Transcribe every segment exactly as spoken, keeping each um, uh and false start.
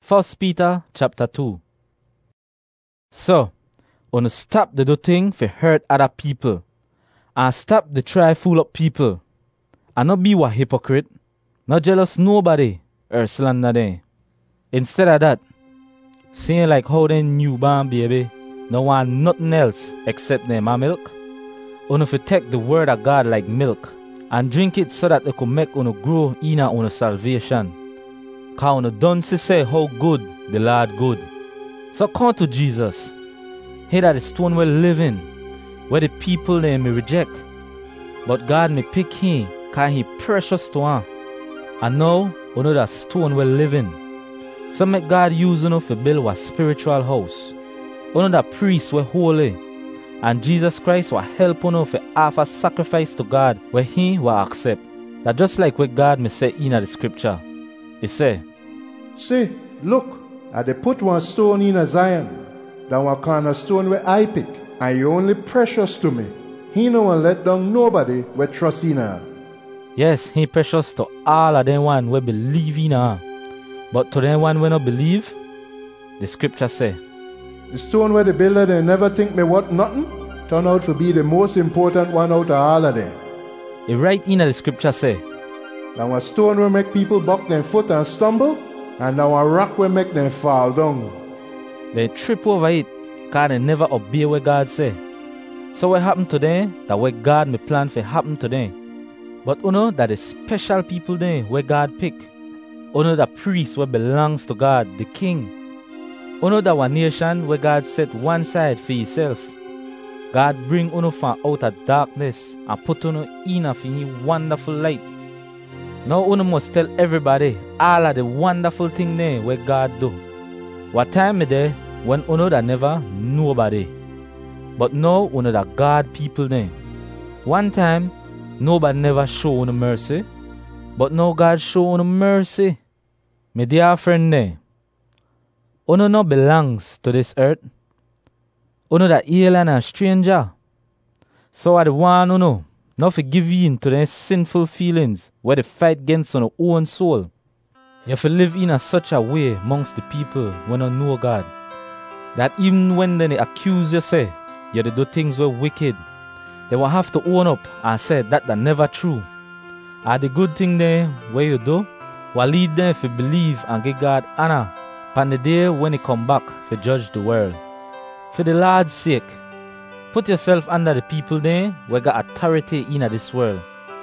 First Peter chapter two. So, wanna stop the do thing for hurt other people, and stop the try fool up people, and not be a hypocrite, not jealous nobody or slander them. Instead of that, seeing like how them newborn baby no want nothing else except them my milk, wanna fi take the word of God like milk and drink it so that it could make wanna grow in a salvation. Cause wanna done to say how good the Lord good. So come to Jesus. He that the stone we live in, where the people they may reject. But God may pick him, cause he precious to him. And now, you know that stone we live in. So make God use you know, for build a spiritual house. You know that priest were holy. And Jesus Christ will help you know, for offer sacrifice to God where he will accept. That just like what God may say in the scripture. He say, See, look, I they put one stone in a Zion, that one cornerstone where I pick, and you only precious to me. He no one let down nobody where trust in her. Yes, he precious to all of them one who believe in her. But to them one who not believe, the scripture say, the stone where the builder they never think me what nothing, turn out to be the most important one out of all of them. It right in the scripture say, that one stone will make people buck their foot and stumble, and that one rock will make them fall down. They trip over it, cause they never obey what God say. So what happened to them, that what God may plan for happen to them. But you know that the special people there where God pick. You know the priest where belongs to God, the king. You know that one nation where God set one side for himself. God bring you know from out of darkness and put you know in a for his wonderful light. Now you know must tell everybody all of the wonderful thing there where God do. What time is there when you know that never nobody. But now you know that God people there. One time nobody never show you mercy. But now God show you mercy. My dear friend there. You know not belongs to this earth. You know that alien and stranger. So I the one you know not forgive in to their sinful feelings where they fight against on their own soul. You have to live in a such a way amongst the people when you know God. That even when they accuse you say, you do things were wicked, they will have to own up and say that that never true. And the good thing there where you do will lead them to believe and give God honor on the day when he come back to judge the world. For the Lord's sake, put yourself under the people there where got authority in this world.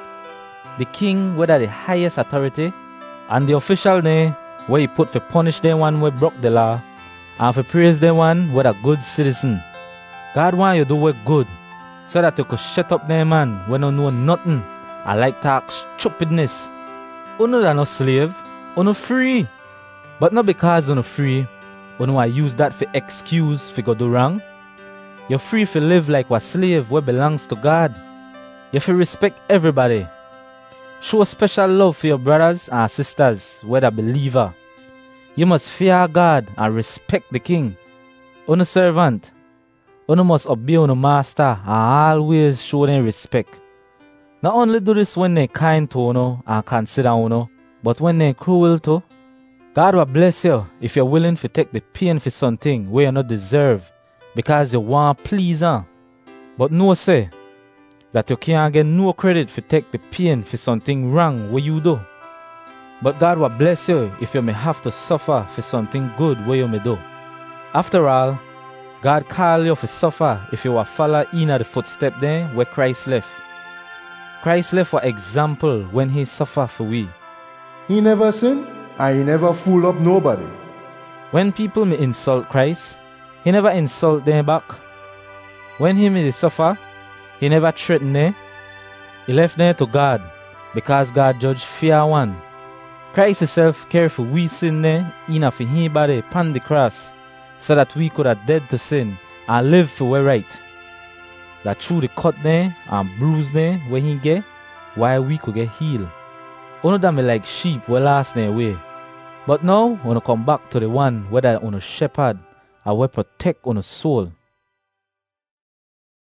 The king whether the highest authority, and the official there where he put for punish them one where broke the law, and for praise them one where a good citizen. God want you to do what good, so that you could shut up them man when you know nothing and like talk stupidness. You know that no slave, you know free. But not because you're free, you know I use that for excuse for go do wrong. You're free to live like a slave where belongs to God. You have to respect everybody. Show special love for your brothers and sisters, whether believer. You must fear God and respect the king. On a servant, you must obey on a master and always show them respect. Not only do this when they're kind to you and consider you, but when they're cruel to. God will bless you if you're willing to take the pain for something where you not deserve because you want to please him. But no say that you can't get no credit for take the pain for something wrong where you do. But God will bless you if you may have to suffer for something good where you may do. After all, God call you to suffer if you will follow in the footstep there where Christ left. Christ left for example when he suffered for we. He never sinned and he never fool up nobody. When people may insult Christ, he never insult them back. When he may suffer, he never threaten them. He left them to God because God judge fear one. Christ himself cared for we sin there in for his body upon the cross so that we could have dead to sin and live for we right. That through the cut there and bruise there where he get, while we could get healed. One of them is like sheep were lost their way. But now, when you come back to the one whether on a shepherd or we protect on a soul.